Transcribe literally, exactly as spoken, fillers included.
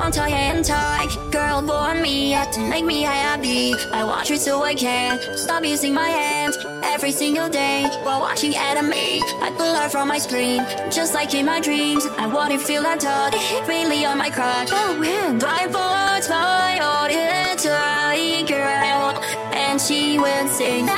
want your hand tight. Girl, born me up to make me happy. I want you so I can't stop using my hands every single day while watching anime. I pull her from my screen, just like in my dreams. I want to feel that touch, really on my crotch. Oh, wind blindfolds my audience, girl, and she will sing.